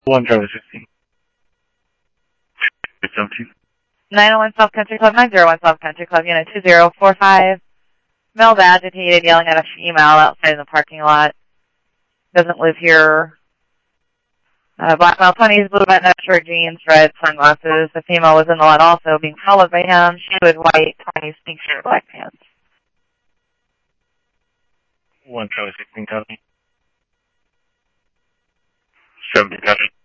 1 Charlie 16. 17. 901 South Country Club, 901 South Country Club, unit 2045. Male agitated, yelling at a female outside in the parking lot. Doesn't live here. Black male, 20s, blue button-up shirt, jeans, red sunglasses. The female was in the lot also, being followed by him. She was white, 20s, pink shirt, black pants. 1 Charlie 16, copy. 17, copy.